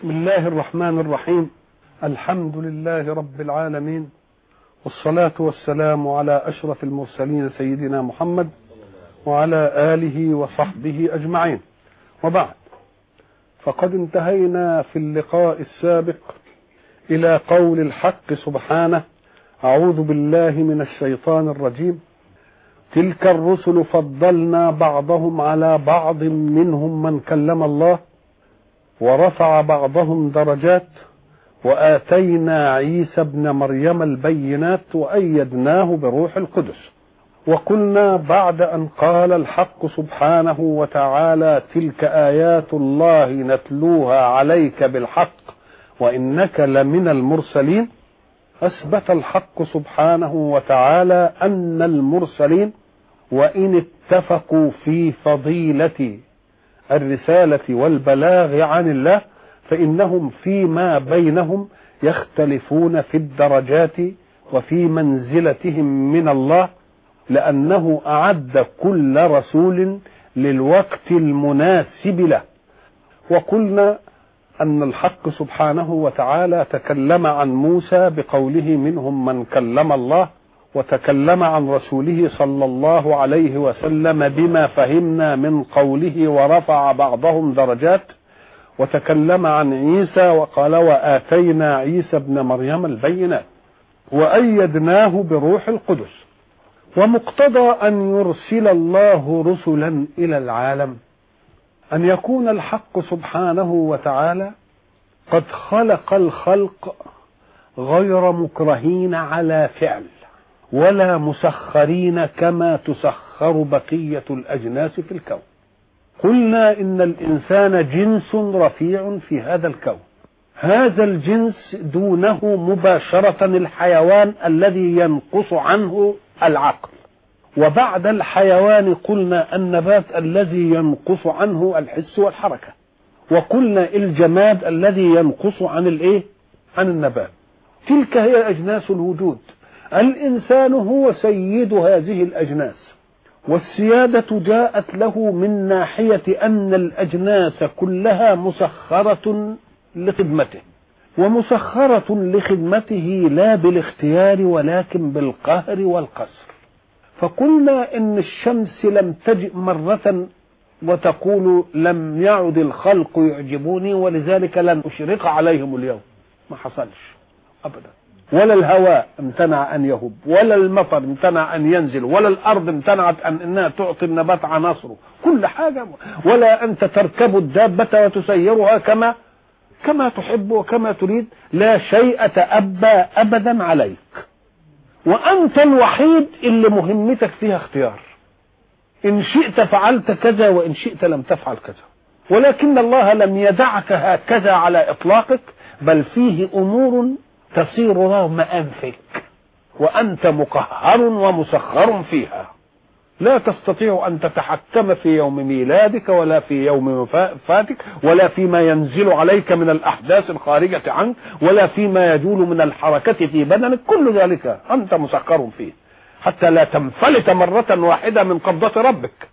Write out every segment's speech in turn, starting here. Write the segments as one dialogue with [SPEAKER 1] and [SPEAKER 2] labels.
[SPEAKER 1] بسم الله الرحمن الرحيم. الحمد لله رب العالمين، والصلاة والسلام على أشرف المرسلين سيدنا محمد وعلى آله وصحبه أجمعين، وبعد، فقد انتهينا في اللقاء السابق إلى قول الحق سبحانه: أعوذ بالله من الشيطان الرجيم: تلك الرسل فضلنا بعضهم على بعض منهم من كلم الله ورفع بعضهم درجات وآتينا عيسى ابن مريم البينات وأيدناه بروح القدس. وقلنا بعد أن قال الحق سبحانه وتعالى: تلك آيات الله نتلوها عليك بالحق وإنك لمن المرسلين، أثبت الحق سبحانه وتعالى أن المرسلين وإن اتفقوا في فضيلة الرسالة والبلاغ عن الله فإنهم فيما بينهم يختلفون في الدرجات وفي منزلتهم من الله، لأنه أعد كل رسول للوقت المناسب له. وقلنا أن الحق سبحانه وتعالى تكلم عن موسى بقوله: منهم من كلم الله، وتكلم عن رسوله صلى الله عليه وسلم بما فهمنا من قوله ورفع بعضهم درجات، وتكلم عن عيسى وقال: وآتينا عيسى ابن مريم البينات وأيدناه بروح القدس. ومقتضى أن يرسل الله رسلا إلى العالم أن يكون الحق سبحانه وتعالى قد خلق الخلق غير مكرهين على فعل ولا مسخرين كما تسخر بقية الأجناس في الكون. قلنا إن الإنسان جنس رفيع في هذا الكون، هذا الجنس دونه مباشرة الحيوان الذي ينقص عنه العقل، وبعد الحيوان قلنا النبات الذي ينقص عنه الحس والحركة، وقلنا الجماد الذي ينقص عن عن النبات. تلك هي أجناس الوجود. الإنسان هو سيد هذه الأجناس، والسيادة جاءت له من ناحية أن الأجناس كلها مسخرة لخدمته، ومسخرة لخدمته لا بالاختيار ولكن بالقهر والقسر. فقلنا إن الشمس لم تجئ مرة وتقول: لم يعد الخلق يعجبوني ولذلك لن أشرق عليهم اليوم. ما حصلش أبدا. ولا الهواء امتنع أن يهب، ولا المطر امتنع أن ينزل، ولا الأرض امتنعت أنها تعطي النبات عناصره، كل حاجة. ولا أنت تركب الدابة وتسيرها كما تحب وكما تريد، لا شيء تأبى أبدا عليك، وأنت الوحيد اللي مهمتك فيها اختيار. إن شئت فعلت كذا وإن شئت لم تفعل كذا، ولكن الله لم يدعك هكذا على إطلاقك، بل فيه أمور تصير رغم أنفك وأنت مقهر ومسخر فيها. لا تستطيع أن تتحكم في يوم ميلادك ولا في يوم وفاتك ولا فيما ينزل عليك من الأحداث الخارجة عنك ولا فيما يجول من الحركة في بدنك، كل ذلك أنت مسخر فيه حتى لا تنفلت مرة واحدة من قبضة ربك،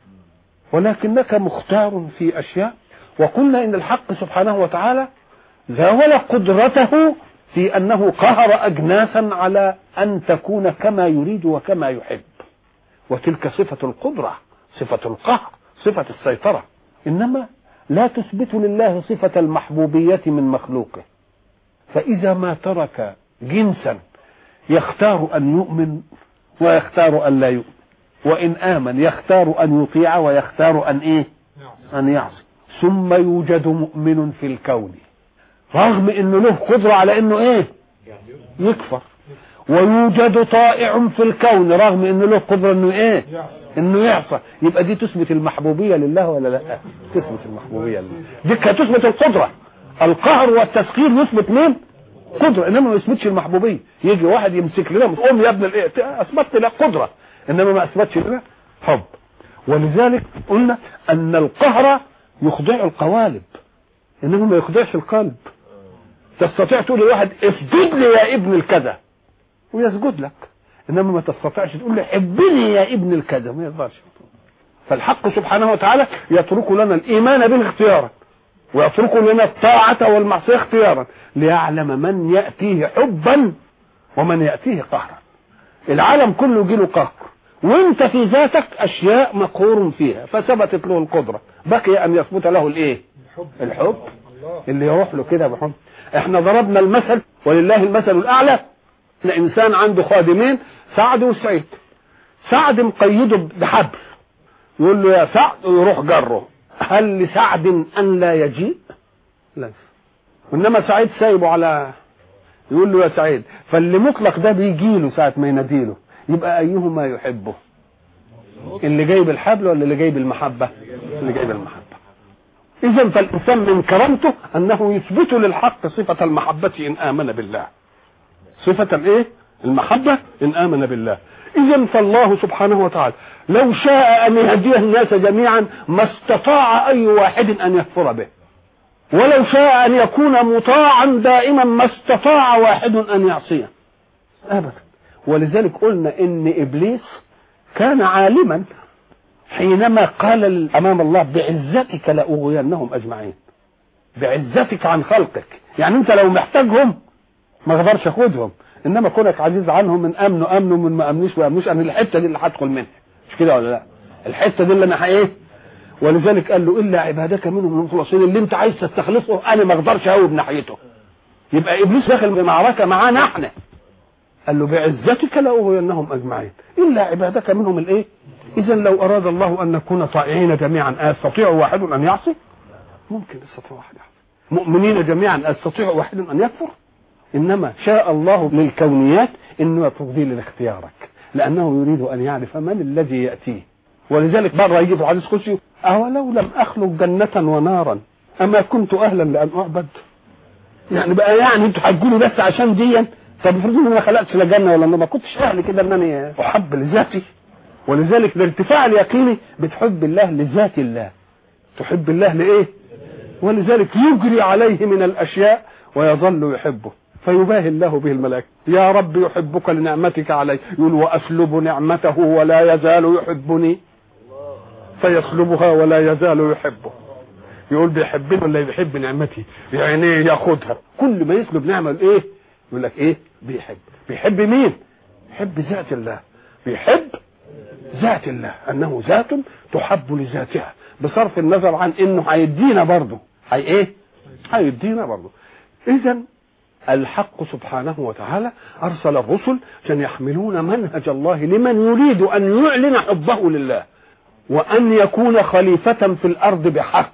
[SPEAKER 1] ولكنك مختار في أشياء. وقلنا إن الحق سبحانه وتعالى زاول قدرته في أنه قهر أجناسا على أن تكون كما يريد وكما يحب، وتلك صفة القدرة، صفة القهر، صفة السيطرة. إنما لا تثبت لله صفة المحبوبية من مخلوقه. فإذا ما ترك جنسا يختار أن يؤمن ويختار أن لا يؤمن، وإن آمن يختار أن يطيع ويختار أن يعصي. ثم يوجد مؤمن في الكون رغم انه له قدرة على انه يكفر، ويوجد طائع في الكون رغم انه له قدرة انه يعصى. يبقى دي تثبت المحبوبية لله ولا لا؟ تثبت المحبوبية لله. دي تثبت القدرة. القهر والتسخير يثبت مين؟ قدرة، انما ما يثبتش المحبوبية. يجي واحد يمسك لنا قوم يا ابن اثبت لك قدرة انما ما اثبتش لنا حب. ولذلك قلنا ان القهر يخضع القوالب انما ما يخضعش القلب. تستطيع تقول لواحد اسجد لي يا ابن الكذا ويسجد لك، انما ما تستطيعش تقول لي حبني يا ابن الكذا، ما يقدرش. فالحق سبحانه وتعالى يترك لنا الايمان به اختيارا، ويترك لنا الطاعة والمعصية اختيارا ليعلم من يأتيه حبا ومن يأتيه قهرا. العالم كله يجيله قهر، وانت في ذاتك اشياء مقهور فيها فثبتت له القدرة، بقي ان يثبت له الايه؟ الحب اللي يروح له كده بحب. احنا ضربنا المثل ولله المثل الاعلى، الانسان عنده خادمين سعد وسعيد. سعد مقيده بحبل، يقول له يا سعد ويروح جره، هل لسعد ان لا يجيء؟ لا. وانما سعيد سايبه على، يقول له يا سعيد، فاللي مطلق ده بيجي له ساعه ما يناديله، يبقى ايهما يحبه؟ اللي جايب الحبل ولا اللي جايب المحبه؟ اللي جايب المحبه. اذا فالانسان من كرامته انه يثبت للحق صفه المحبه ان امن بالله. صفه الايه؟ المحبه ان امن بالله. اذا فالله سبحانه وتعالى لو شاء ان يهدي الناس جميعا ما استطاع اي واحد ان يكفر به، ولو شاء ان يكون مطاعا دائما ما استطاع واحد ان يعصيه ابدا. ولذلك قلنا ان ابليس كان عالما حينما قال امام الله بعزتك لاغوينهم اجمعين. بعزتك عن خلقك، يعني انت لو محتاجهم ما اقدرش اخدهم، انما كونك عزيز عنهم، من امنوا من ما امنوش انا الحته دي اللي هدخل منها، مش كده ولا لا؟ الحته دي اللي انا ايه. ولذلك قال له الا عبادك منهم المخلصين، اللي انت عايز تستخلصه انا ما اقدرش اهوب ناحيته. يبقى ابليس داخل بمعركه معانا احنا، قال له بعزتك لاغوينهم اجمعين الا عبادك منهم الايه. اذا لو اراد الله ان نكون طائعين جميعا استطيع واحد ان يعصي؟ ممكن يستطيع واحد يعصي. مؤمنين جميعا استطيع واحد ان يكفر؟ انما شاء الله للكونيات انه يفضي لاختيارك، لانه يريد ان يعرف من الذي ياتيه. ولذلك بره يجي في الحديث القدسي اولو لم اخلق جنه ونارا اما كنت اهلا لان اعبد. يعني بقى يعني انتوا هتقولوا بس عشان دي، طب افرض ان انا ما خلقتش لا جنه ولا ما كنتش اهل كده ان انا احب لذاتي. ولذلك الارتفاع اليقيني بتحب الله لذات الله، تحب الله لايه؟ ولذلك يجري عليه من الاشياء ويظل يحبه، فيباهي الله به الملائكه. يا رب يحبك لنعمتك علي، يقول واسلب نعمته ولا يزال يحبني، فيسلبها ولا يزال يحبه. يقول بيحبني ولا بيحب نعمتي؟ يعني ياخدها. كل ما يسلب نعمه ايه؟ يقول لك ايه؟ بيحب مين؟ بيحب ذات الله، بيحب ذات الله، انه ذات تحب لذاتها بصرف النظر عن انه هيدينا برضه، هيدينا برضه. اذا الحق سبحانه وتعالى ارسل الرسل عشان يحملون منهج الله لمن يريد ان يعلن حبه لله وان يكون خليفة في الارض بحق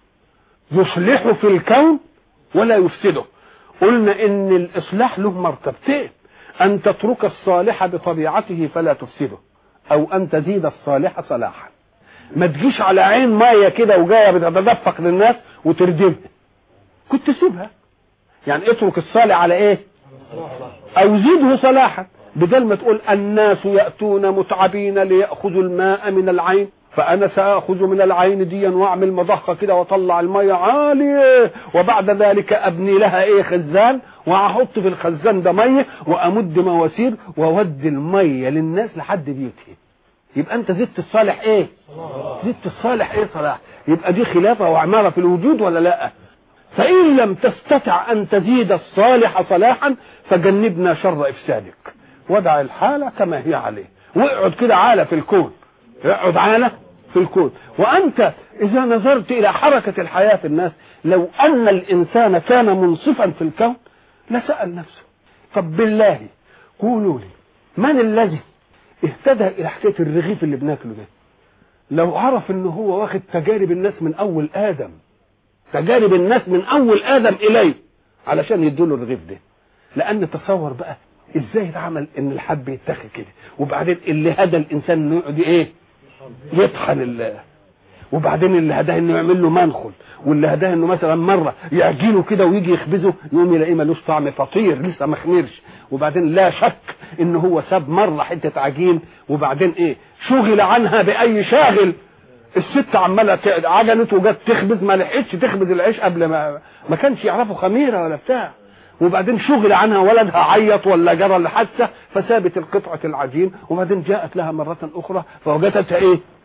[SPEAKER 1] يصلح في الكون ولا يفسده. قلنا ان الاصلاح له مرتبتين، ان تترك الصالح بطبيعته فلا تفسده، او ان تزيد الصالح صلاحا. ما تجيش على عين ميه كده وجايه بتتدفق للناس وتردمها، كنت سيبها. يعني اترك الصالح على ايه؟ او زيده صلاحا، بدل ما تقول الناس ياتون متعبين لياخذوا الماء من العين فانا ساخذ من العين ديا واعمل مضخه كده واطلع الميه عاليه، وبعد ذلك ابني لها ايه؟ خزان، واحط في الخزان ده ميه وامد مواسير واودي الميه للناس لحد بيوتهم. يبقى انت زدت الصالح ايه؟ زدت الصالح ايه؟ صلاح. يبقى دي خلافه وعماره في الوجود ولا لا؟ فان لم تستطع ان تزيد الصالح صلاحا فجنبنا شر افسادك، ودع الحاله كما هي عليه، واقعد كده عاله في الكون، اقعد عاله في الكون. وانت اذا نظرت الى حركه الحياه في الناس، لو ان الانسان كان منصفا في الكون لسأل نفسه طب بالله قولوا لي من الذي اهتدى الى حكايه الرغيف اللي بناكله ده؟ لو عرف انه هو واخد تجارب الناس من اول ادم، تجارب الناس من اول ادم اليه علشان يدوله الرغيف ده. لان تصور بقى ازاي اتعمل ان الحب يتاخد كده، وبعدين اللي هدى الانسان انه يقعد ايه؟ يطحن وبعدين اللي هداه انه يعمل له منخل، واللي هداه انه مثلا مره يعجنه كده ويجي يخبزه يقوم يلاقيه ملوش طعم فطير لسه ما خمرش، وبعدين لا شك ان هو ساب مره حته عجين وبعدين ايه؟ شغل عنها باي شاغل. الست عماله عجنت وجت تخبز ما لحقتش تخبز العيش قبل ما كانش يعرفوا خميره ولا بتاع، وبعدين شغل عنها ولدها عيط ولا جرى لحادثه فسابت القطعه العجين، وبعدين جاءت لها مره اخرى فوجدتها ايه؟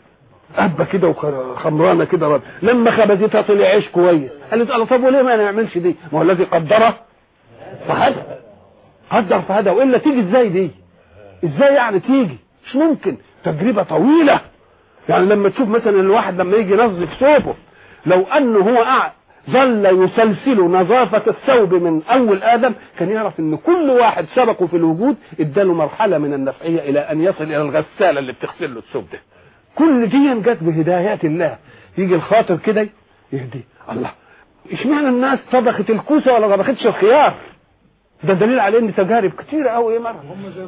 [SPEAKER 1] قبه كده وخمرانه كده، لما خبزتها طلع عيش كويس. قالت الله طب وليه ما نعملش دي؟ ما هو الذي قدره فهدى، قدر فهدى. والا تيجي ازاي دي؟ ازاي يعني تيجي؟ مش ممكن، تجربه طويله. يعني لما تشوف مثلا الواحد لما يجي ينظف ثوبه، لو انه هو ظل يسلسل نظافة الثوب من اول ادم، كان يعرف ان كل واحد سبقه في الوجود اداله مرحلة من النفعية الى ان يصل الى الغسالة اللي بتغسل له الثوب ده. كل دي جت بهدايات الله. يجي الخاطر كده يهدي الله، اشمعنى الناس طبخت الكوسة ولا طبختش الخيار؟ ده دليل على ان تجارب كتيرة قوي مرة.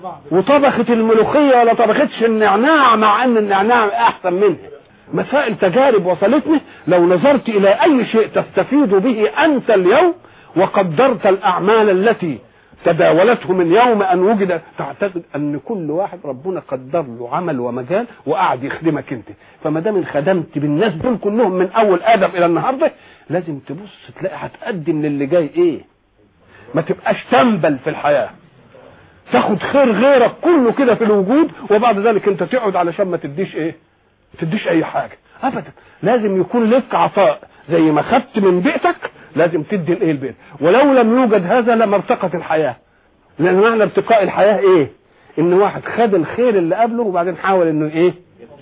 [SPEAKER 1] وطبخت الملوخية ولا طبختش النعناع مع ان النعناع احسن منه. مسائل تجارب وصلتني. لو نظرت الى اي شيء تستفيد به انت اليوم وقدرت الاعمال التي تداولته من يوم ان وجد، تعتقد ان كل واحد ربنا قدر له عمل ومجال وقعد يخدمك انت. فما دام خدمت بالناس دول كلهم من اول ادم الى النهارده، لازم تبص تلاقي هتقدم للي جاي ايه. ما تبقاش تنبل في الحياه تاخد خير غيرك كله كده في الوجود، وبعد ذلك انت تقعد علشان ما تديش ايه، تديش اي حاجه ابدا. لازم يكون لك عطاء، زي ما خدت من بيئتك لازم تدي الايه البيت. ولو لم يوجد هذا لما ارتقت الحياه. لان معنى ارتقاء الحياه ايه؟ ان واحد خد الخير اللي قبله وبعدين حاول انه ايه،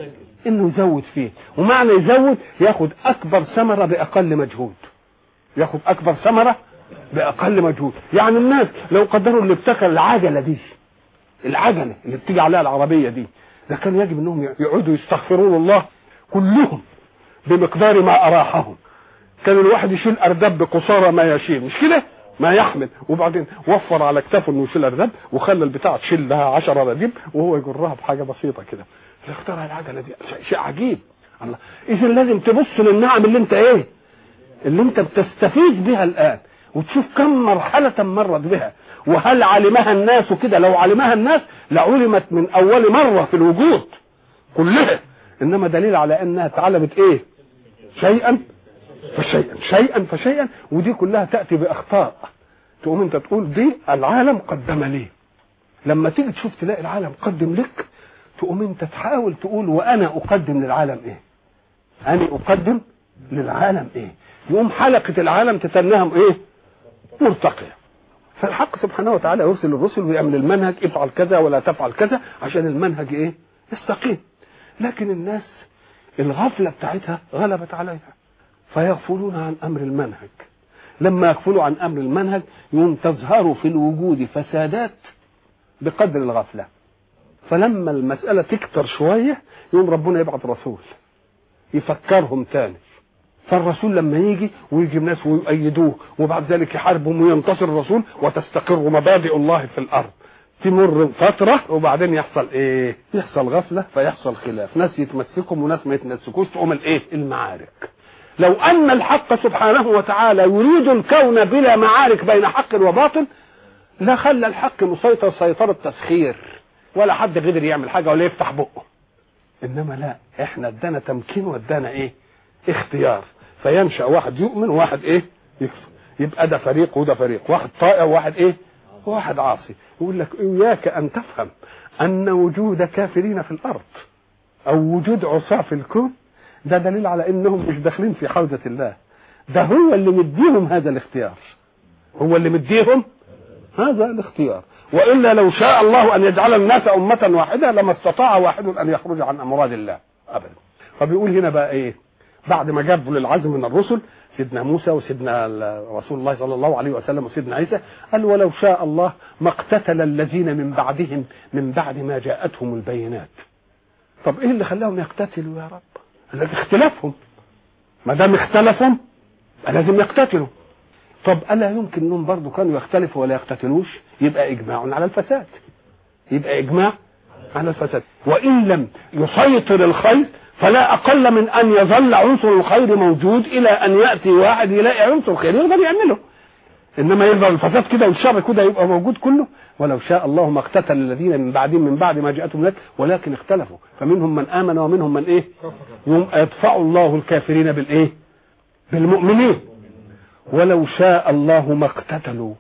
[SPEAKER 1] انه يزود فيه. ومعنى يزود ياخد اكبر ثمره باقل مجهود، ياخد اكبر ثمره باقل مجهود. يعني الناس لو قدروا اللي ابتكر العجله دي، العجله اللي بتيجي عليها العربيه دي، ده كان يجب انهم يقعدوا يستغفرون الله كلهم بمقدار ما اراحهم. كان الواحد يشيل ارداب بقصارى ما يشيل، مش كده، ما يحمل، وبعدين وفر على كتافه انه يشيل ارداب وخلى البتاع تشيل لها 10 رديب وهو يجرها بحاجه بسيطه كده. اخترع العجله دي شيء عجيب. الله، اذا لازم تبص للنعم اللي انت ايه، اللي انت بتستفيد بها الان، وتشوف كم مرحله مرت بها، وهل علمها الناس كده؟ لو علمها الناس لعلمت من اول مره في الوجود كلها. انما دليل على انها اتعلمت ايه، شيئا فشيئا، شيئا فشيئا. ودي كلها تاتي باخطاء، تقوم انت تقول دي العالم قدم لي. لما تيجي تشوف تلاقي العالم قدم لك، تقوم انت تحاول تقول وانا اقدم للعالم ايه، انا اقدم للعالم ايه. يقوم حلقه العالم تتنهم ايه، مرتقيه. فالحق سبحانه وتعالى يرسل الرسل ويعمل المنهج، افعل كذا ولا تفعل كذا، عشان المنهج ايه، يستقيم. لكن الناس الغفله بتاعتها غلبت عليها، فيغفلون عن امر المنهج. لما يغفلوا عن امر المنهج يوم تظهر في الوجود فسادات بقدر الغفله. فلما المساله تكتر شويه يوم ربنا يبعث رسول يفكرهم تاني. فالرسول لما يجي ناس ويؤيدوه، وبعد ذلك يحاربهم وينتصر الرسول وتستقر مبادئ الله في الارض. تمر فتره وبعدين يحصل ايه، يحصل غفله، فيحصل خلاف، ناس يتمسكهم وناس ما يتمسكوش، تقوم الايه، المعارك. لو ان الحق سبحانه وتعالى يريد الكون بلا معارك بين حق وباطل لا خلى الحق مسيطر سيطره تسخير، ولا حد قدر يعمل حاجه ولا يفتح بقه. انما لا، احنا ادانا تمكين وادانا ايه، اختيار. فينشأ واحد يؤمن وواحد ايه، يكفر. يبقى ده فريق وده فريق، واحد طائع وواحد ايه، وواحد عاصي. يقول لك اياك ان تفهم ان وجود كافرين في الارض او وجود عصاة في الكون ده دليل على انهم مش داخلين في حوزة الله. ده هو اللي مديهم هذا الاختيار، هو اللي مديهم هذا الاختيار. والا لو شاء الله ان يجعل الناس امة واحدة لما استطاع واحد ان يخرج عن امراض الله ابدا. فبيقول هنا بقى ايه، بعد ما جابوا للعزم من الرسل سيدنا موسى وسيدنا رسول الله صلى الله عليه وسلم وسيدنا عيسى، قال ولو شاء الله ما اقتتل الذين من بعدهم من بعد ما جاءتهم البينات. طب ايه اللي خلاهم يقتتلوا يا رب؟ الذي اختلافهم، ما دام اختلفوا لازم يقتتلوا. طب الا يمكن انهم برضه كانوا يختلفوا ولا يقتتلوش؟ يبقى اجماع على الفساد، يبقى اجماع على الفساد. وان لم يسيطر الخير فلا اقل من ان يظل عنصر الخير موجود الى ان ياتي واحد يلاقي عنصر خير يقدر يعمله. انما يفضل الفساد كده والشر كده يبقى موجود كله. ولو شاء الله ما اقتتل الذين من بعدهم من بعد ما جاءتهم الآيات ولكن اختلفوا فمنهم من امن ومنهم من ايه، يوم يدفع الله الكافرين بالايه، بالمؤمنين. ولو شاء الله ما اقتتلوا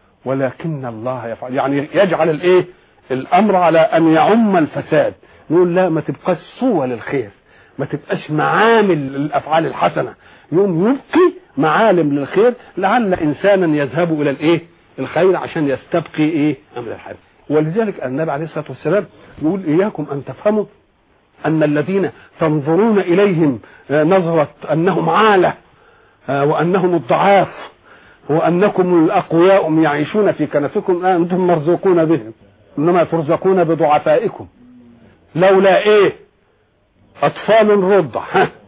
[SPEAKER 1] ولكن الله يفعل، يعني يجعل الايه، الامر على ان يعم الفساد. نقول لا، ما تبقاش صوة للخير، ما تبقاش معامل للافعال الحسنه، يوم يبقي معالم للخير لعل انسانا يذهب الى الايه الخير عشان يستبقي ايه امر الحياه. ولذلك النبي عليه الصلاه والسلام يقول اياكم ان تفهموا ان الذين تنظرون اليهم نظره انهم عاله وانهم الضعاف وانكم الاقوياء يعيشون في كنفكم انتم مرزوقون بهم، انما ترزقون بضعفائكم. لولا ايه اطفال رضع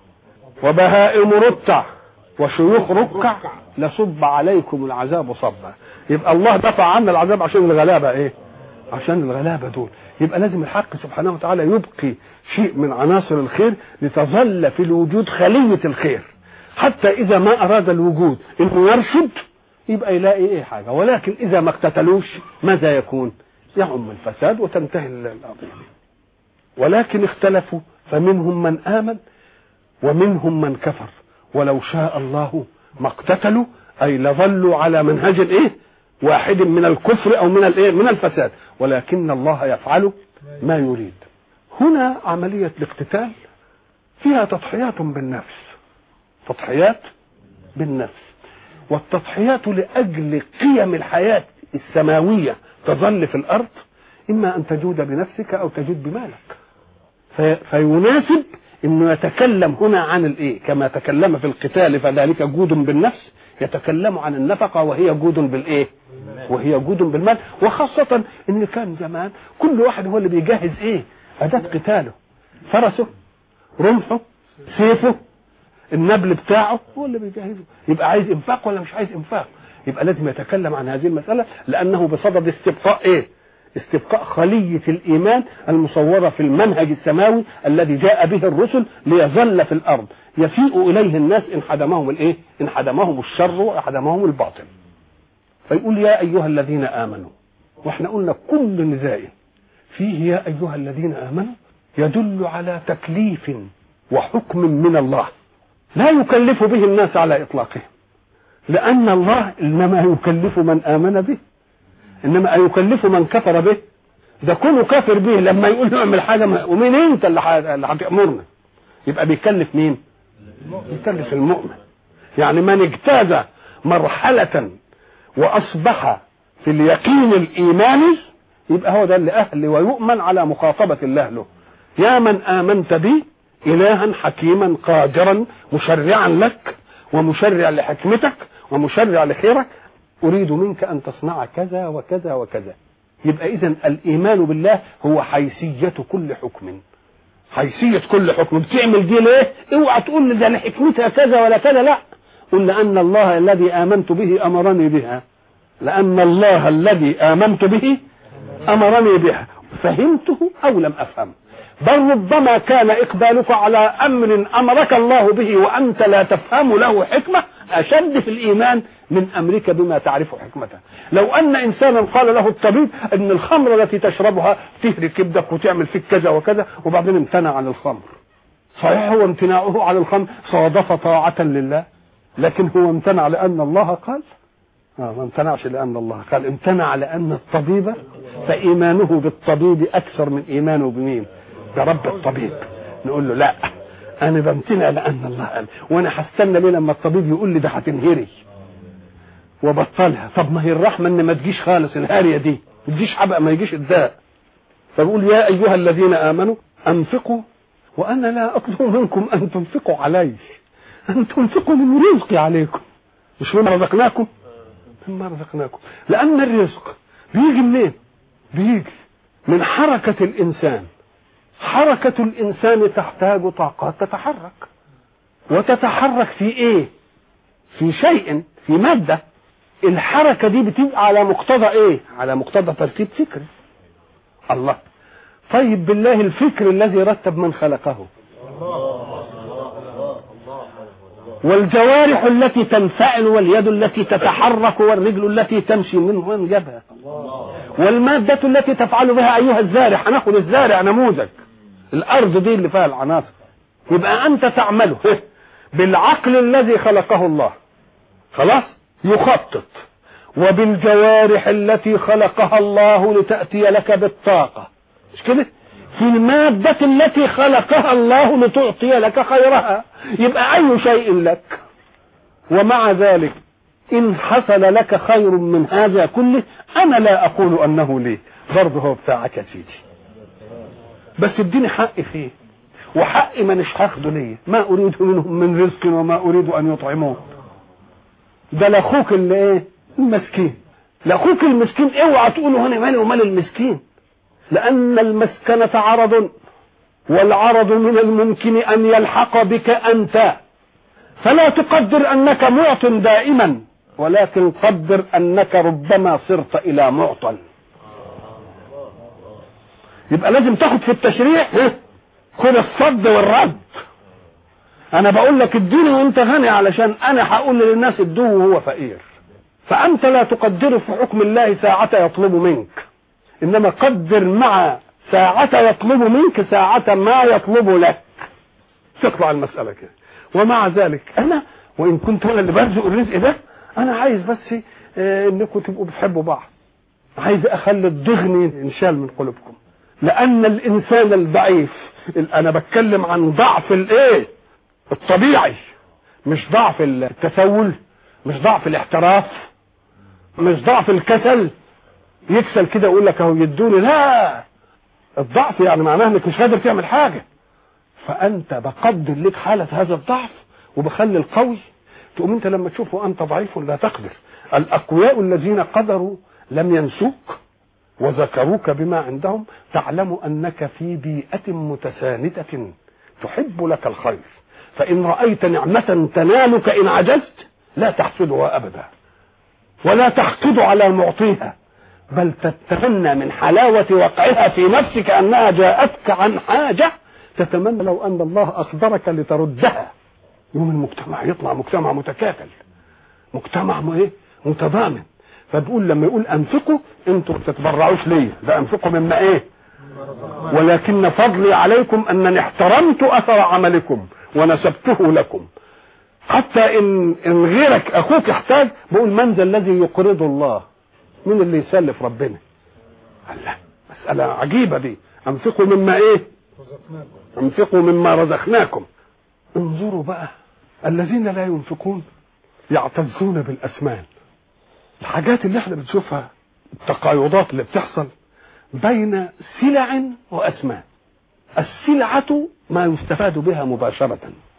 [SPEAKER 1] وبهائم رتع وشيوخ ركع لصب عليكم العذاب صبا. يبقى الله دفع عنا العذاب عشان الغلابه ايه؟ عشان الغلابه دول. يبقى لازم الحق سبحانه وتعالى يبقي شيء من عناصر الخير لتظل في الوجود خليه الخير، حتى اذا ما اراد الوجود انه يرشد يبقى يلاقي ايه حاجه، ولكن اذا ما اقتتلوش ماذا يكون؟ يعم الفساد وتنتهي القضيه. ولكن اختلفوا فمنهم من آمن ومنهم من كفر، ولو شاء الله ما اقتتلوا، أي لظلوا على منهج ايه واحد من الكفر أو من الايه من الفساد، ولكن الله يفعل ما يريد. هنا عملية الاقتتال فيها تضحيات بالنفس، تضحيات بالنفس، والتضحيات لأجل قيم الحياة السماوية تظل في الأرض، إما أن تجود بنفسك أو تجود بمالك. فيناسب انه يتكلم هنا عن الايه كما تكلم في القتال فذلك جود بالنفس، يتكلم عن النفقه وهي جود بالايه وهي جود بالمال. وخاصه ان كان زمان كل واحد هو اللي بيجهز ايه اداه قتاله، فرسه رمحه سيفه النبل بتاعه هو اللي بيجهزه. يبقى عايز انفاق ولا مش عايز انفاق؟ يبقى لازم يتكلم عن هذه المساله، لانه بصدد استبقاء ايه استبقاء خلية الإيمان المصورة في المنهج السماوي الذي جاء به الرسل ليظل في الأرض يفيء إليه الناس إن حدمهم الإيه؟ إن حدمهم الشر وحدمهم الباطل. فيقول يا أيها الذين آمنوا، وإحنا قلنا كل نداء فيه يا أيها الذين آمنوا يدل على تكليف وحكم من الله لا يكلف به الناس على إطلاقهم، لأن الله إنما يكلف من آمن به، انما يكلف من كفر به. ده كونه كافر به لما يقول له اعمل حاجه ومين انت اللي هتامرنا؟ يبقى بيكلف مين؟ بيكلف المؤمن. يعني من اجتاز مرحله واصبح في اليقين الايماني يبقى هو ده اللي اهل ويؤمن على مخاطبه الله له. يا من امنت بي الها حكيما قادرا مشرعا لك ومشرع لحكمتك ومشرع لخيرك، أريد منك أن تصنع كذا وكذا وكذا. يبقى إذن الإيمان بالله هو حيثية كل حكم، حيثية كل حكم. بتعمل دي ليه؟ اوعى تقول لي ده لحكمتها كذا ولا كذا، لا، قل أن الله الذي آمنت به أمرني بها، لأن الله الذي آمنت به أمرني بها، فهمته أو لم أفهم. بل ربما كان إقبالك على أمر أمرك الله به وأنت لا تفهم له حكمة أشد في الإيمان من أمرك بما تعرف حكمته. لو أن إنسانا قال له الطبيب أن الخمر التي تشربها تهري كبدك وتعمل فيك كذا وكذا، وبعدين امتنع عن الخمر، صحيح هو امتناعه عن الخمر صادف طاعة لله، لكن هو امتنع لأن الله قال؟ ما امتنعش لأن الله قال، امتنع لأن الطبيب فإيمانه بالطبيب أكثر من إيمانه بمين؟ برب الطبيب. نقول له لا، أنا بمتنع لأن الله قال، وأنا هستنى ليه لما الطبيب يقول لي ده هتنهري وبطلها. طب ما هي الرحمة إن ما تجيش خالص الهارية دي، ما تجيش حبق، ما يجيش الداء. فبقول يا أيها الذين آمنوا أنفقوا، وأنا لا أطلب منكم أن تنفقوا علي، أن تنفقوا من رزقي عليكم، مش مما رزقناكم، مما رزقناكم. لأن الرزق بيجي منين؟ بيجي من حركة الإنسان. حركة الإنسان تحتاج طاقات تتحرك، وتتحرك في إيه؟ في شيء، في مادة. الحركة دي بتبقى على مقتضى إيه؟ على مقتضى ترتيب فكري. الله، طيب بالله الفكر الذي رتب من خلقه، والجوارح التي تنفعل واليد التي تتحرك والرجل التي تمشي من جبهة، والمادة التي تفعل بها أيها الزارع. هناخد الزارع نموذج، الأرض دي اللي فيها العناصر. يبقى أنت تعمله بالعقل الذي خلقه الله، خلاص، يخطط، وبالجوارح التي خلقها الله لتأتي لك بالطاقة، مش كده؟ في المادة التي خلقها الله لتعطي لك خيرها، يبقى أي شيء لك. ومع ذلك إن حصل لك خير من هذا كله أنا لا أقول أنه لي، برضه هو بتاعك يا سيدي، بس اديني حق فيه، وحقي ما نش هاخده ليه، ما أريد منهم من رزق وما أريد أن يطعمون. ده لأخوك اللي إيه المسكين، لأخوك المسكين اوعى تقوله هنا مالي ومال المسكين، لأن المسكنة عرض، والعرض من الممكن أن يلحق بك أنت، فلا تقدر أنك معط دائما، ولكن قدر أنك ربما صرت إلى معطل. يبقى لازم تاخد في التشريع خد الصد والرد. أنا بقول لك اديني وأنت غني علشان أنا هقول للناس ادوه وهو فقير، فأنت لا تقدر في حكم الله ساعة يطلب منك، إنما قدر مع ساعة يطلب منك ساعة ما يطلب لك، تطلع المسألة كده. ومع ذلك أنا وإن كنت أنا اللي برزق الرزق ده، أنا عايز بس إنكم تبقوا بتحبوا بعض، عايز أخلي الضغن ينشال من قلوبكم، لأن الإنسان الضعيف، أنا بتكلم عن ضعف الإيه الطبيعي، مش ضعف التسول، مش ضعف الاحتراف، مش ضعف الكسل، يكسل كده يقول لك اهو يدوني، لا، الضعف يعني معناه انك مش قادر تعمل حاجه، فانت بقدر لك حاله هذا الضعف وبخلي القوي، تقوم انت لما تشوفه انت ضعيف لا تقدر. الاقوياء الذين قدروا لم ينسوك وذكروك بما عندهم، تعلم انك في بيئه متساندة تحب لك الخير، فان رايت نعمه تنالك ان عجزت لا تحسدها ابدا، ولا تحقد على معطيها، بل تتمنى من حلاوة وقعها في نفسك أنها جاءتك عن حاجة، تتمنى لو أن الله أقدرك لتردها. يوم المجتمع يطلع مجتمع متكافل، مجتمع متضامن. فبقول لما يقول أنفقوا، أنتوا تتبرعوش ليه، ده أنفقوا مما إيه، ولكن فضلي عليكم أنني احترمت أثر عملكم ونسبته لكم، حتى إن غيرك أخوك احتاج، بقول من ذا الذي يقرض الله، مين اللي يسلف ربنا؟ الله، مسألة عجيبة دي. أنفقوا مما إيه؟ أنفقوا مما رزقناكم. انظروا بقى، الذين لا ينفقون يعتزون بالأثمان. الحاجات اللي احنا بنشوفها، التقايضات اللي بتحصل بين سلع وأثمان. السلعة ما يستفاد بها مباشرة،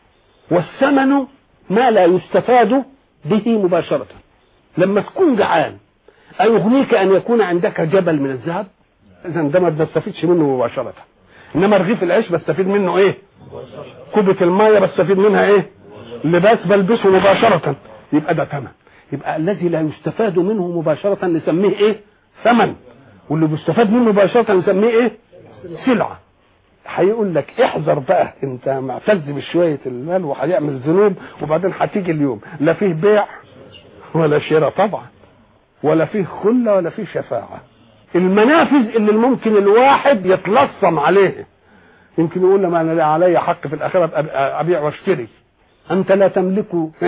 [SPEAKER 1] والثمن ما لا يستفاد به مباشرة. لما تكون جعان أيغنيك أن يكون عندك جبل من الذهب؟ إذا ده ما بستفيدش منه مباشرة. إنما رغيف العيش بستفيد منه إيه؟ كوبة المية بستفيد منها إيه؟ لباس بلبسه مباشرة. يبقى ده ثمن. يبقى الذي لا يستفاد منه مباشرة نسميه إيه؟ ثمن. واللي بيستفاد منه مباشرة نسميه إيه؟ سلعة. هيقول لك احذر بقى، انت معتز بشوية المال وهيعمل ذنوب، وبعدين هتيجي اليوم لا فيه بيع ولا شراء طبعا، ولا فيه خلة ولا فيه شفاعة. المنافذ اللي ممكن الواحد يتلصم عليه، يمكن يقول لما انا علي حق في الاخرة ابيع واشتري. انت لا تملك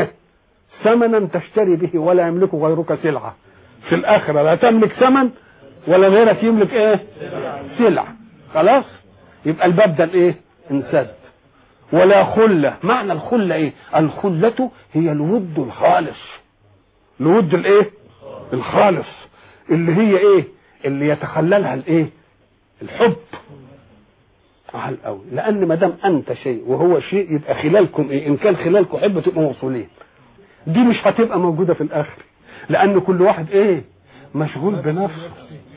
[SPEAKER 1] ثمنا تشتري به، ولا يملك غيرك سلعة. في الاخرة لا تملك ثمن ولا غيرك يملك ايه؟ سلعة. خلاص، يبقى الباب ده الايه؟ انسد. ولا خلة. معنى الخلة ايه؟ الخلة هي الود الخالص. الود الايه؟ الخالص، اللي هي ايه؟ اللي يتخللها الايه؟ الحب على الاول. لان ما دام انت شيء وهو شيء، يبقى خلالكم ايه؟ ان كان خلالكم حب تبقوا موصولين. دي مش هتبقى موجودة في الاخر، لان كل واحد ايه؟ مشغول بنفسه.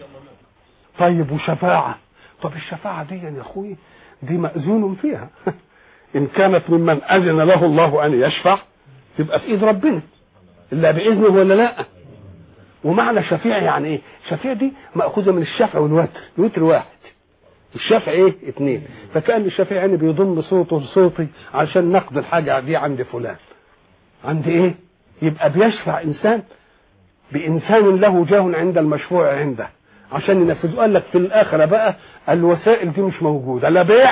[SPEAKER 1] طيب وشفاعة. طب الشفاعة دي يا اخوي دي مأذون فيها. ان كانت ممن اذن له الله ان يشفع، تبقى في ايد ربنا الا باذنه ولا لا. ومعنى شفيع يعني ايه؟ شفيع دي مأخوذة من الشفع والوتر. الوتر واحد، الشفع ايه؟ اتنين. فكأن الشفيع يعني بيضم صوته لصوتي عشان نقضي الحاجة دي عند فلان، عند ايه؟ يبقى بيشفع انسان بانسان له جاه عند المشفوع عنده عشان ينفذه. قال لك في الاخره بقى الوسائل دي مش موجوده، لا بيع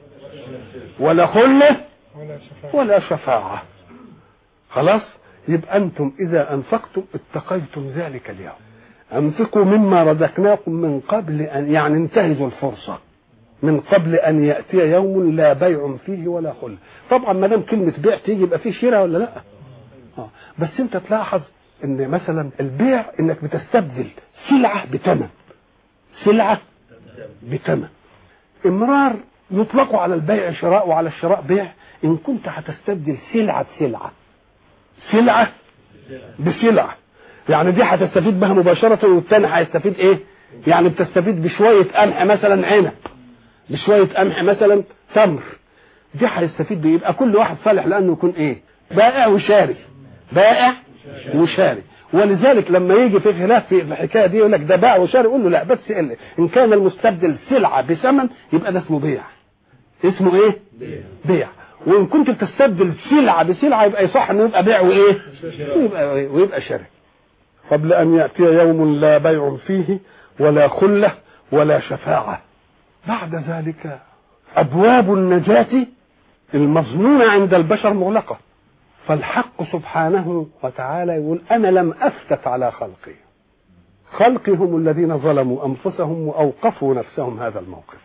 [SPEAKER 1] ولا خله ولا شفاعه. خلاص، يبقى انتم اذا انفقتم اتقيتم ذلك اليوم. انفقوا مما رزقناكم من قبل ان، يعني انتهزوا الفرصه. من قبل ان ياتي يوم لا بيع فيه ولا خلة. طبعا ما دام كلمه بيع تيجي يبقى فيه شراء ولا لا؟ بس انت تلاحظ ان مثلا البيع انك بتستبدل سلعه بثمن، سلعه بثمن. امرار يطلق على البيع شراء وعلى الشراء بيع ان كنت هتستبدل سلعه بسلعه، سلعه بسلعه، يعني دي هتستفيد بها مباشره والثاني هيستفيد ايه؟ يعني بتستفيد بشويه قمح مثلا عنب، بشويه قمح مثلا تمر، دي هيستفيد بيه. يبقى كل واحد صالح لانه يكون ايه؟ بائع وشاري، بائع وشاري. ولذلك لما يجي في خلاف في الحكايه دي يقول لك ده باع وشاري، يقول له لا، بس ان كان المستبدل سلعه بثمن يبقى ده اسمه بيع، اسمه ايه؟ بيع. وان كنت بتستبدل سلعه بسلعه يبقى يصح انه يبقى بيع وايه؟ ويبقى شراء. قبل ان ياتي يوم لا بيع فيه ولا خله ولا شفاعه. بعد ذلك ابواب النجاه المظنونه عند البشر مغلقه، فالحق سبحانه وتعالى يقول انا لم افتت على خلقي، خلقي هم الذين ظلموا انفسهم واوقفوا نفسهم هذا الموقف،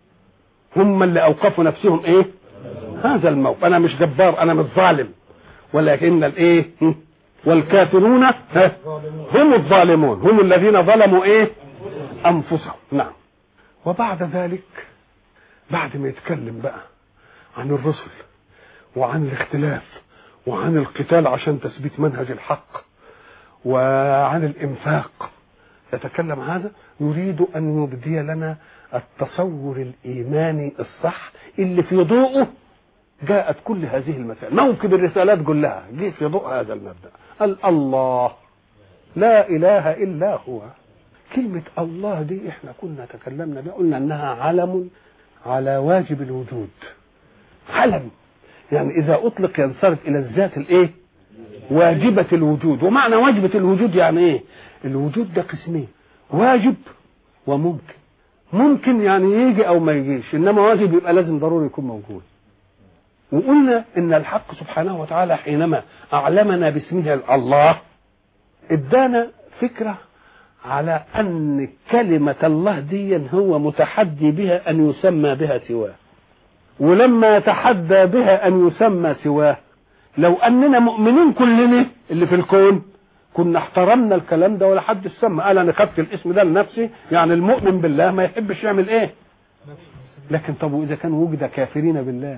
[SPEAKER 1] هم اللي اوقفوا نفسهم ايه؟ هذا الموقف. انا مش جبار، انا مش ظالم، ولكن الايه؟ والكافرون هم الظالمون، هم الذين ظلموا ايه؟ انفسهم. نعم. وبعد ذلك بعد ما يتكلم بقى عن الرسل وعن الاختلاف وعن القتال عشان تثبيت منهج الحق وعن الانفاق، يتكلم هذا يريد ان يبدي لنا التصور الايماني الصح اللي في ضوءه جاءت كل هذه المسائل. موكب الرسالات كلها جه في ضوء هذا المبدا. قال الله لا اله الا هو. كلمه الله دي احنا كنا تكلمنا بها، قلنا انها علم على واجب الوجود. علم يعني اذا اطلق ينصرف الى الذات الايه؟ واجبة الوجود. ومعنى واجبة الوجود يعني ايه؟ الوجود ده قسمين، واجب وممكن. ممكن يعني يجي او ما يجيش، انما واجب يبقى لازم ضروري يكون موجود. وقلنا ان الحق سبحانه وتعالى حينما اعلمنا باسمه الله ادانا فكرة على ان كلمة الله دي هو متحدي بها ان يسمى بها سواه، ولما يتحدى بها ان يسمى سواه لو اننا مؤمنين كلنا اللي في الكون كنا احترمنا الكلام ده ولا حد سمى. قال انا خدت الاسم ده لنفسي، يعني المؤمن بالله ما يحبش يعمل ايه؟ لكن طب واذا كان وجد كافرين بالله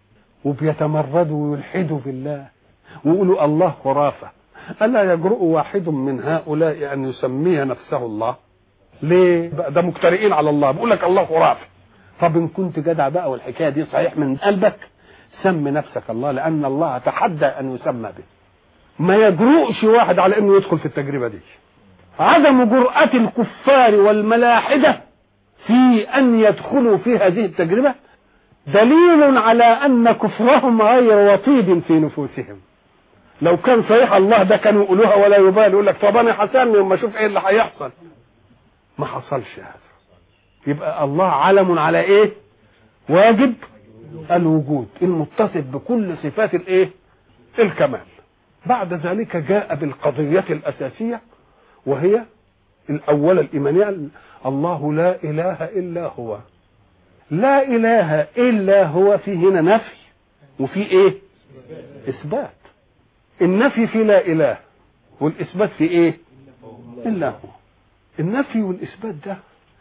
[SPEAKER 1] وبيتمردوا ويلحدوا بالله ويقولوا الله خرافه، الا يجرؤ واحد من هؤلاء ان يسمي نفسه الله؟ ليه؟ ده مجترئين على الله، بيقول لك الله خرافه. طب ان كنت جدع بقى والحكايه دي صحيح من قلبك، سم نفسك الله، لان الله تحدى ان يسمى به. ما يجرؤش واحد على انه يدخل في التجربه دي. عدم جرأة الكفار والملاحده في ان يدخلوا في هذه التجربه دليل على ان كفرهم غير وطيد في نفوسهم. لو كان صحيح الله ده كانوا يقولوها ولا يبالي، يقول لك طب انا حسني وما اشوف ايه اللي هيحصل. ما حصلش هذا. يبقى الله علم على ايه؟ واجب الوجود المتصف بكل صفات الايه؟ الكمال. بعد ذلك جاء بالقضية الأساسية وهي الأولى الإيمانية. الله لا إله إلا هو. لا إله إلا هو، في هنا نفي وفي إيه؟ إثبات. النفي في لا إله والإثبات في إيه؟ إلا هو. النفي والإثبات ده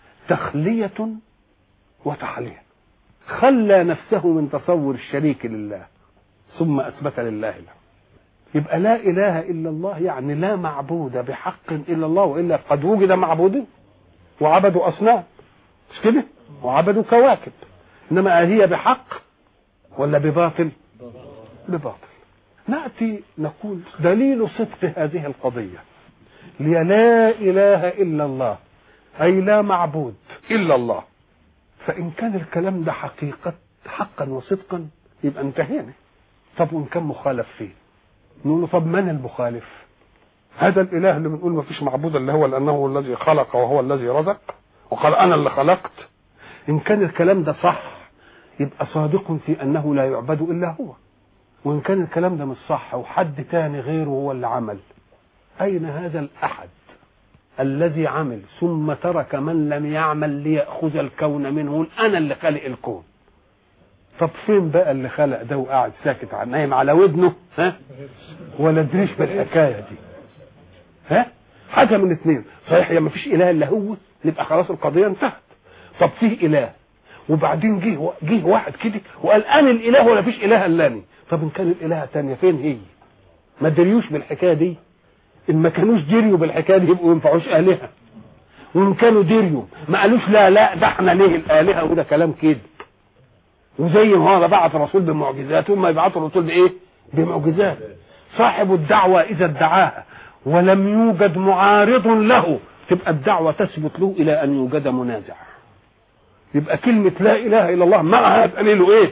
[SPEAKER 1] تخلية وتحلية. خلى نفسه من تصور الشريك لله ثم أثبت لله له. يبقى لا إله إلا الله يعني لا معبود بحق إلا الله، وإلا قد وجد معبود وعبدوا أصنام، مش كده؟ وعبدوا كواكب، إنما هي بحق ولا بباطل؟ بباطل. نأتي نقول دليل صدق هذه القضية لا إله إلا الله أي لا معبود إلا الله. فإن كان الكلام ده حقا وصدقا يبقى انتهينا. طب وإن كان مخالف فيه نقول له طب من المخالف؟ هذا الإله اللي بنقول ما فيش معبود الا هو لأنه هو الذي خلق وهو الذي رزق وقال أنا اللي خلقت. إن كان الكلام ده صح يبقى صادق في أنه لا يعبد إلا هو. وإن كان الكلام ده مش صح وحد تاني غيره هو اللي عمل، أين هذا الأحد الذي عمل ثم ترك من لم يعمل ليأخذ الكون منه، أنا اللي خلق الكون. طب فين بقى اللي خلق ده وقاعد ساكت عن نايم على ودنه ولا دريش بالحكاية دي؟ حاجة من اثنين، صحيح يا ما فيش إله إلا هو نبقى خلاص القضية انتهت. طب فيه إله وبعدين جه واحد كده وقال أنا الإله ولا فيش إله إلاني. طب إن كان الإله الثانية فين هي؟ ما دريوش بالحكاية دي. إن ما كانوش دريوا بالحكاية دي يبقوا ينفعوش آلهة، وإن كانوا دريوا ما قالوش لا ده احنا ليه الآلهة، وده كلام كده. وزي ما هو بعت الرسول بمعجزات هم يبعثوا الرسول بإيه؟ بمعجزات. صاحب الدعوة إذا ادعاها ولم يوجد معارض له تبقى الدعوة تثبت له إلى أن يوجد منازع. يبقى كلمة لا إله إلا الله معها دليل إيه؟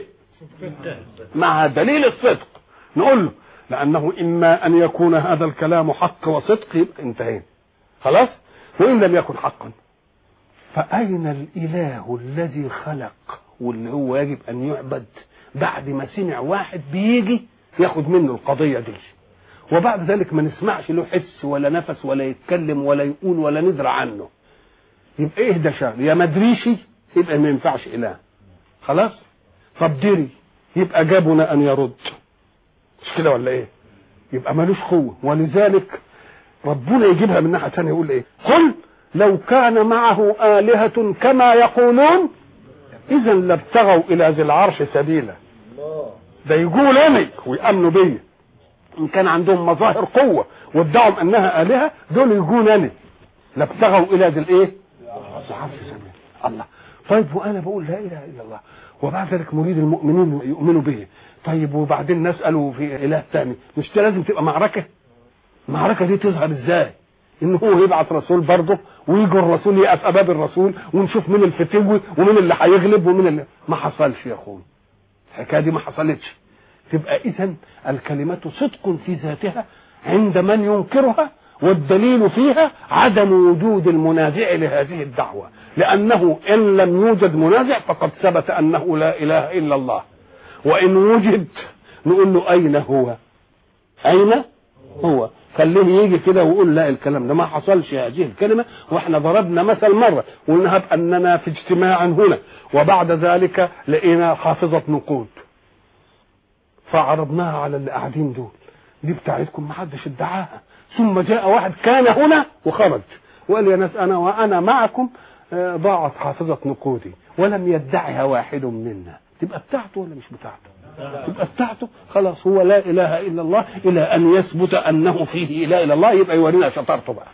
[SPEAKER 1] معها دليل الصدق. نقول له لأنه إما أن يكون هذا الكلام حق وصدق يبقى انتهينا خلاص، وإن لم يكن حقا فأين الإله الذي خلق واللي هو يجب أن يعبد بعد ما سمع واحد بيجي ياخد منه القضية دي، وبعد ذلك ما نسمعش له حس ولا نفس ولا يتكلم ولا يقول ولا ندرى عنه؟ يبقى ايه ده شغل؟ يا مدريشي يبقى ما ينفعش إله خلاص. طب دري يبقى جابنا أن يرد، مش كده ولا ايه؟ يبقى مالوش قوة. ولذلك ربنا يجيبها من ناحية ثانية يقول ايه؟ قل لو كان معه آلهة كما يقولون إذا لابتغوا إلى ذي العرش سبيلا. ده يقول أمي ويأمنوا بي إن كان عندهم مظاهر قوة وادعوا أنها آلهة، دول يقول أنا لابتغوا إلى ذي الإيه؟ العرش سبيلا. الله. طيب وأنا بقول لا إله إلا الله وبعد ذلك مريد المؤمنين يؤمنوا به. طيب وبعدين نسأله في إله ثاني، مش لازم تبقى معركة؟ المعركة دي تظهر إزاي؟ إن هو يبعث رسول برضه ويجي الرسول يقف أباب الرسول ونشوف مين الفتوي ومين اللي هيغلب ومين اللي ما حصلش. يا أخوي الحكاية دي ما حصلتش. تبقى إذن الكلمة صدق في ذاتها عند من ينكرها، والدليل فيها عدم وجود المنازع لهذه الدعوة، لأنه إن لم يوجد منازع فقد ثبت أنه لا إله إلا الله. وإن وجد نقول له أين هو؟ أين هو؟ خليه يجي كده ويقول لا الكلام ده ما حصلش هذه الكلمة. واحنا ضربنا مثل مرة قلنا أننا في اجتماع هنا وبعد ذلك لقينا حافظة نقود فعرضناها على اللي قاعدين دول، دي بتاعتكم ما حدش ادعاها. ثم جاء واحد كان هنا وخرج وقال يا ناس أنا معكم ضاعت حافظة نقودي ولم يدعها واحد منا. تبقى بتاعته ولا مش بتاعته؟ تبقى بتاعته خلاص. هو لا إله إلا الله إلى أن يثبت أنه فيه إله إلا الله يبقى يورينا شطارته بقى.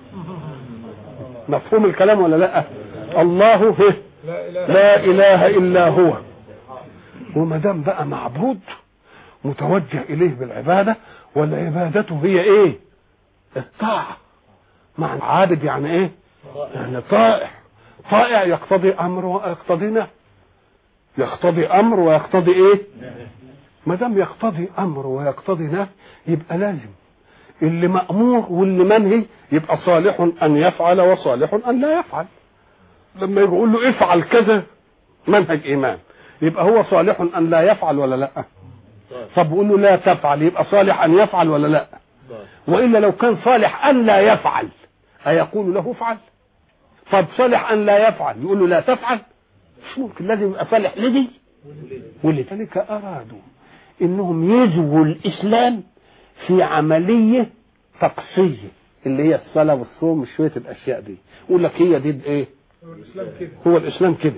[SPEAKER 1] مفهوم الكلام ولا لا؟ الله لا إله إلا هو، وما دام بقى معبود متوجه إليه بالعبادة، والعبادة هي إيه؟ الطاعة. مع عابد يعني إيه؟ يعني طائع. طائع يقتضي أمر ويقتضي نهي، يقتضي أمر ويقتضي إيه؟ ما دام يقتضي أمر ويقتضي نهي يبقى لازم اللي مأمور واللي منهي يبقى صالح أن يفعل وصالح أن لا يفعل. لما يقول له افعل كذا منهج إيمان يبقى هو صالح أن لا يفعل ولا لا؟ طب يقول له لا تفعل يبقى صالح أن يفعل ولا لا؟ وإلا لو كان صالح أن لا يفعل أيقول له افعل؟ طب صالح أن لا يفعل يقول له لا تفعل؟ مش ممكن، لازم يبقى صالح لدي. ولذلك أرادوا إنهم يزووا الإسلام في عملية تقصية اللي هي الصلاة والصوم وشوية الأشياء دي. يقول لك هي دي إيه؟ هو الإسلام كده.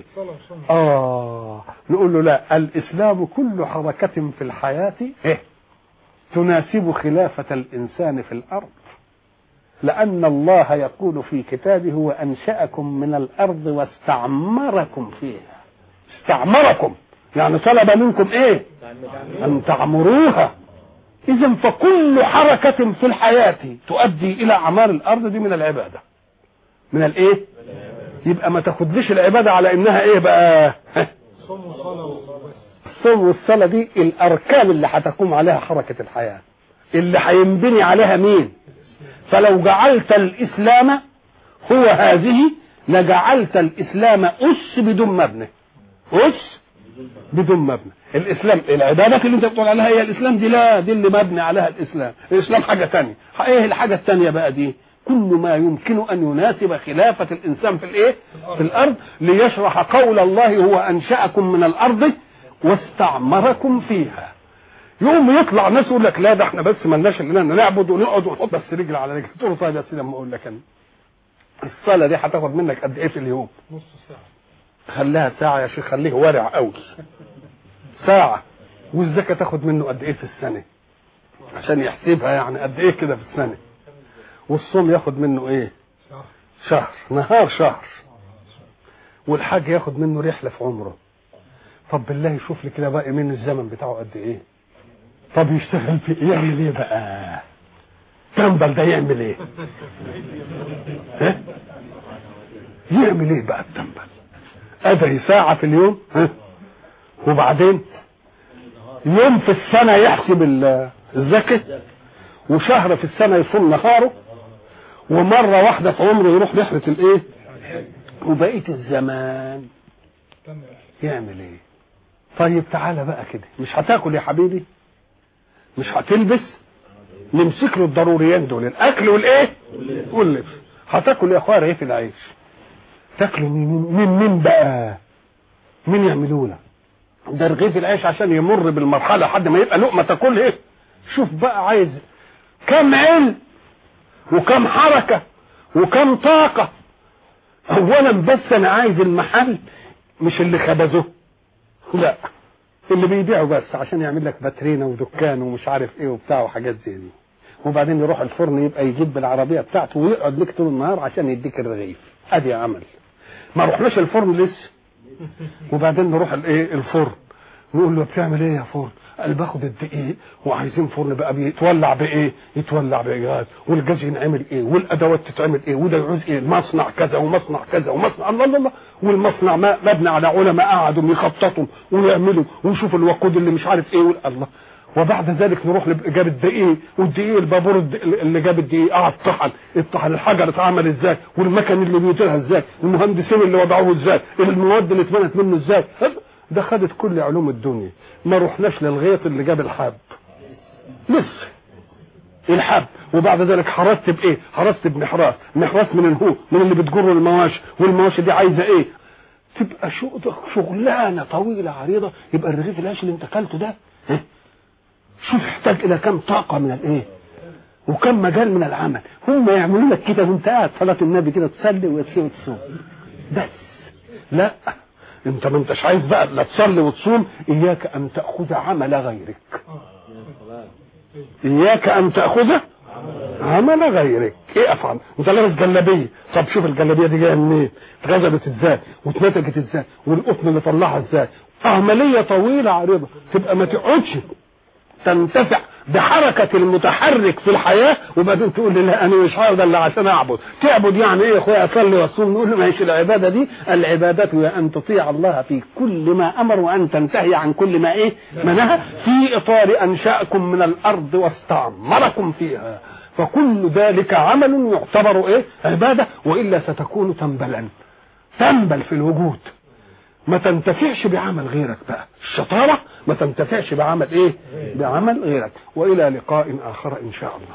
[SPEAKER 1] نقول له لا، الإسلام كل حركة في الحياة تناسب خلافة الإنسان في الأرض، لأن الله يقول في كتابه وأنشأكم من الأرض واستعمركم فيها. استعمركم يعني طلب منكم إيه؟ أن تعمروها. إذن فكل حركة في الحياة تؤدي إلى عمار الأرض دي من العبادة. من الإيه؟ يبقى ما تاخدليش العبادة على إنها إيه بقى؟ الصوم والصلاة دي الأركان اللي هتقوم عليها حركة الحياة، اللي هينبني عليها مين؟ فلو جعلت الإسلام هو هذه لجعلت الإسلام أس بدون مبنى. أس بدون مبنى. الإسلام العبادات اللي انت بتقول عليها هي الإسلام دي، لا دي اللي مبني عليها الإسلام. الإسلام حاجة تانية. ايه الحاجة التانية بقى دي؟ كل ما يمكن أن يناسب خلافة الإنسان في الإيه؟ في الأرض، ليشرح قول الله هو أنشأكم من الأرض واستعمركم فيها. يوم يطلع ناس يقول لك لا ده احنا بس مالناش اننا نعبد ونقعد ونحط بس رجل على رجل. تقول له طيب يا سيدي، لما اقول لك انا الصلاه دي هتاخد منك قد ايه في اليوم؟
[SPEAKER 2] نص ساعة.
[SPEAKER 1] خليها ساعه يا شيخ، خليه ورع قوي، ساعه. والزكاه تاخد منه قد ايه في السنه؟ عشان يحسبها يعني قد ايه كده في السنه. والصوم ياخد منه ايه؟ شهر، نهار شهر. والحاج ياخد منه رحله في عمره. طب بالله شوف لي كده باقي من الزمن بتاعه قد ايه؟ طب يشتغل في ايه؟ يعمل ايه بقى؟ تنبل ده يعمل ايه؟ ها؟ يعمل ايه بقى التنبل؟ ادري ساعة في اليوم، ها؟ وبعدين يوم في السنة يحسب الزكاة، وشهر في السنة يصوم نهاره، ومرة واحدة في عمره يروح رحلة الايه؟ وبقية الزمان يعمل ايه؟ طيب تعالى بقى كده، مش هتاكل يا حبيبي؟ مش هتلبس؟ نمسك له الضروريين دول، الاكل والايه؟ واللبس. هتاكل يا اخويا رغيف العيش، تاكله من بقى؟ مين يعملوا لك ده رغيف العيش عشان يمر بالمرحله لحد ما يبقى لقمه تاكلها ايه؟ شوف بقى عايز كم علم وكم حركه وكم طاقه. اولا بس انا عايز المحل مش اللي خبزه، لا، اللي بيبيعه بس عشان يعمل لك باترينا ودكان ومش عارف ايه وبتاع وحاجات زي دي. وبعدين يروح الفرن يبقى يجيب بالعربيه بتاعته ويقعد لك طول النهار عشان يديك الرغيف. ادي عمل. ما رحناش الفرن لسه. وبعدين نروح الايه؟ الفرن، نقول له بتعمل ايه يا فرن؟ قال باخد الدقيق وعايزين فرن بقى بيتولع بايه؟ يتولع بجاز، والجاز ينعمل ايه؟ والادوات تتعمل ايه؟ وده يعوز ايه؟ مصنع كذا ومصنع كذا ومصنع الله الله الله. والمصنع مبني على علماء قعدوا يخططوا ويعملوا ويشوفوا الوقود اللي مش عارف ايه الله. وبعد ذلك نروح جاب الدقيق، والدقيق البابور اللي جاب الدقيق قعد الطحن الحجر اتعمل ازاي، والمكن اللي بيطيرها ازاي، المهندسين اللي وضعوه ازاي، المواد اللي اتبنت منه ازاي. ده خدت كل علوم الدنيا. ما رحناش للغيط اللي جاب الحب لسه الحب. وبعد ذلك حرست بايه؟ حرست بمحراس، محراس من الهو من اللي بتجر المواشي، والمواشي دي عايزه ايه؟ تبقى شغلانه طويله عريضه. يبقى الرغيف العيش اللي انت اكلته ده شوف يحتاج الى كم طاقه من الايه وكم مجال من العمل. هم يعملوا لك كده وانت قاعد صلاه النبي كده تصلي وتصوم بس. لا، انت ما انتش عايز بقى لا تصلي وتصوم. اياك ان تاخذ عمل غيرك، اياك ان تاخذ عمل غيرك. ايه افعل؟ انت لابس جلابيه، طب شوف الجلابيه دي جايه منين؟ اتغزلت ازاي؟ واتنتجت ازاي؟ والقطن اللي طلعها ازاي؟ عمليه طويله عريضه. تبقى ما تقعدش تنتفع بحركة المتحرك في الحياة وبعدين تقول لي لا انا مش هقدر الا عشان اعبد. تعبد يعني ايه يا اخويا؟ اصلي واصوم. نقول له ماشي، العبادة دي العبادة هي ان تطيع الله في كل ما امر وان تنتهي عن كل ما ايه منهى، في اطار انشأكم من الارض واستعمركم فيها. فكل ذلك عمل يعتبر ايه؟ عبادة، والا ستكون تنبل في الوجود. ما تنتفعش بعمل غيرك بقى. الشطارة ما تنتفعش بعمل ايه؟ بعمل غيرك. والى لقاء اخر ان شاء الله.